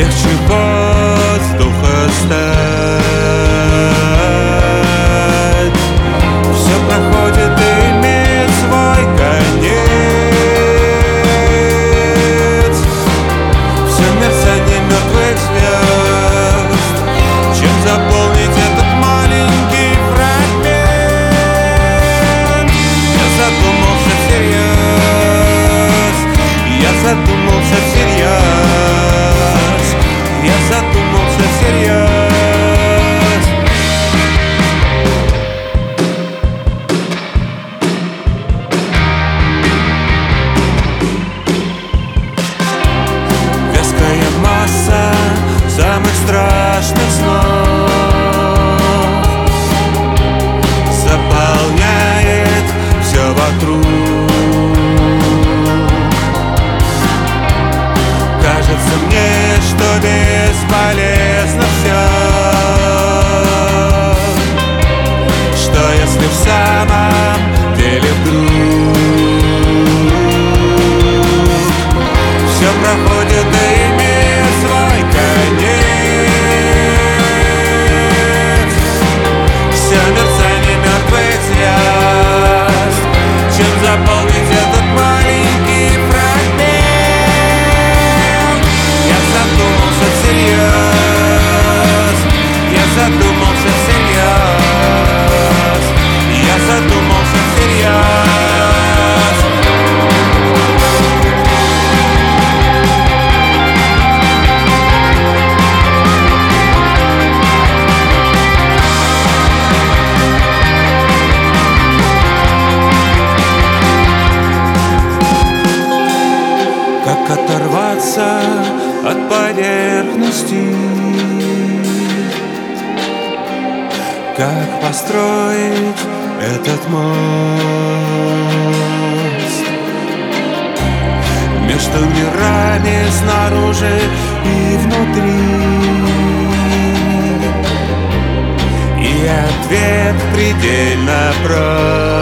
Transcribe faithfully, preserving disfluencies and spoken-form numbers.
легче воздуха стать. Все проходит и имеет свой конец. Все мерцание мертвых звезд. Чем заполнить этот маленький фрагмент? Я задумался всерьез. Я задумался всерьез. Я задумался всерьез. Вязкая масса самых страшных снов заполняет все вокруг. Кажется мне, что бесполезно все. Что если в самом деле вдруг все проходит и имеет свой конец? Все мерцание мертвых звезд. Чем заполнить этот маленький фрагмент? Я задумался всерьез. Я задумался всерьез. Я задумался всерьез. Как оторваться от поверхности? Как построить этот мост между мирами снаружи и внутри? И ответ предельно прост.